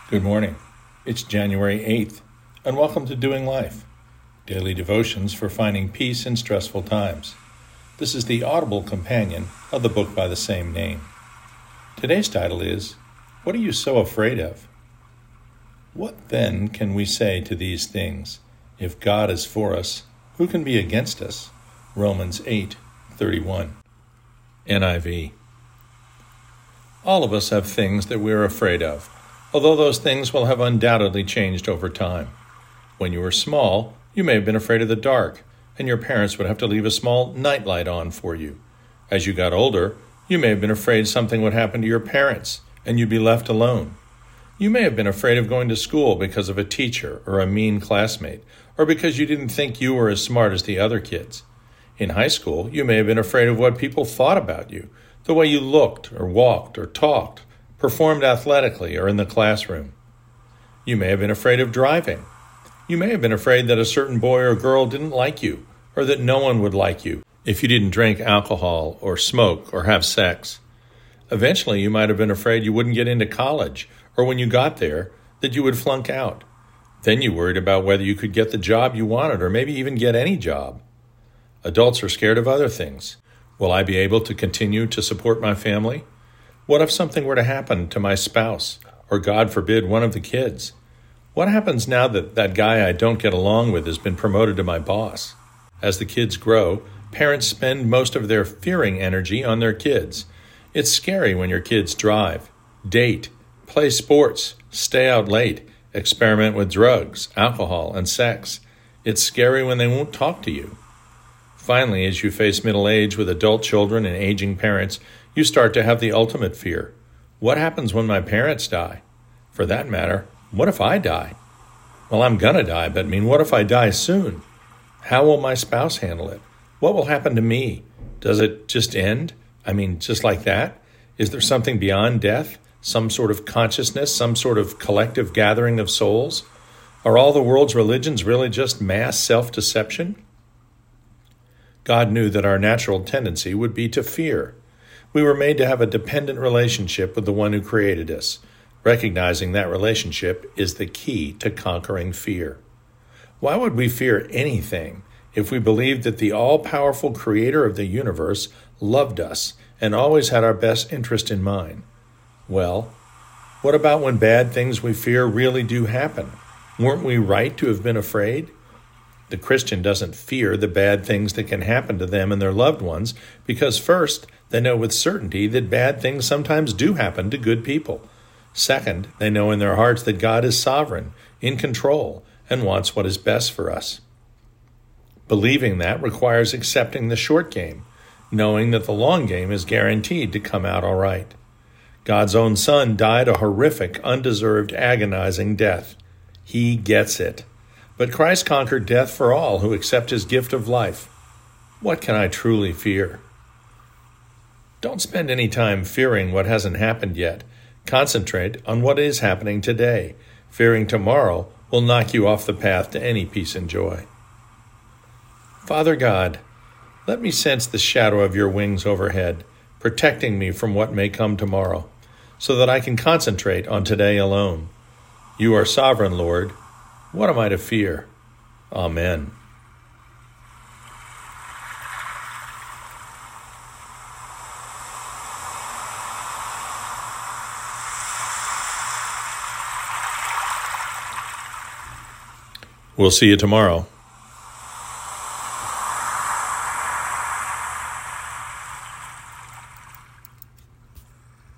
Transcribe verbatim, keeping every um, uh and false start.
Good morning. It's January eighth, and welcome to Doing Life, daily devotions for finding peace in stressful times. This is the audible companion of the book by the same name. Today's title is, What Are You So Afraid Of? What then can we say to these things? If God is for us, who can be against us? Romans eight thirty-one. N I V. All of us have things that we're afraid of, although those things will have undoubtedly changed over time. When you were small, you may have been afraid of the dark, and your parents would have to leave a small nightlight on for you. As you got older, you may have been afraid something would happen to your parents, and you'd be left alone. You may have been afraid of going to school because of a teacher or a mean classmate, or because you didn't think you were as smart as the other kids. In high school, you may have been afraid of what people thought about you, the way you looked or walked or talked, performed athletically, or in the classroom. You may have been afraid of driving. You may have been afraid that a certain boy or girl didn't like you, or that no one would like you if you didn't drink alcohol or smoke or have sex. Eventually, you might have been afraid you wouldn't get into college, or when you got there, that you would flunk out. Then you worried about whether you could get the job you wanted, or maybe even get any job. Adults are scared of other things. Will I be able to continue to support my family? What if something were to happen to my spouse, or God forbid, one of the kids? What happens now that that guy I don't get along with has been promoted to my boss? As the kids grow, parents spend most of their fearing energy on their kids. It's scary when your kids drive, date, play sports, stay out late, experiment with drugs, alcohol, and sex. It's scary when they won't talk to you. Finally, as you face middle age with adult children and aging parents, you start to have the ultimate fear. What happens when my parents die? For that matter, what if I die? Well, I'm gonna die, but I mean, what if I die soon? How will my spouse handle it? What will happen to me? Does it just end? I mean, just like that? Is there something beyond death? Some sort of consciousness? Some sort of collective gathering of souls? Are all the world's religions really just mass self-deception? God knew that our natural tendency would be to fear. We were made to have a dependent relationship with the one who created us. Recognizing that relationship is the key to conquering fear. Why would we fear anything if we believed that the all-powerful creator of the universe loved us and always had our best interest in mind? Well, what about when bad things we fear really do happen? Weren't we right to have been afraid? The Christian doesn't fear the bad things that can happen to them and their loved ones because first, they know with certainty that bad things sometimes do happen to good people. Second, they know in their hearts that God is sovereign, in control, and wants what is best for us. Believing that requires accepting the short game, knowing that the long game is guaranteed to come out all right. God's own Son died a horrific, undeserved, agonizing death. He gets it. But Christ conquered death for all who accept his gift of life. What can I truly fear? Don't spend any time fearing what hasn't happened yet. Concentrate on what is happening today. Fearing tomorrow will knock you off the path to any peace and joy. Father God, let me sense the shadow of your wings overhead, protecting me from what may come tomorrow, so that I can concentrate on today alone. You are sovereign, Lord. What am I to fear? Amen. We'll see you tomorrow.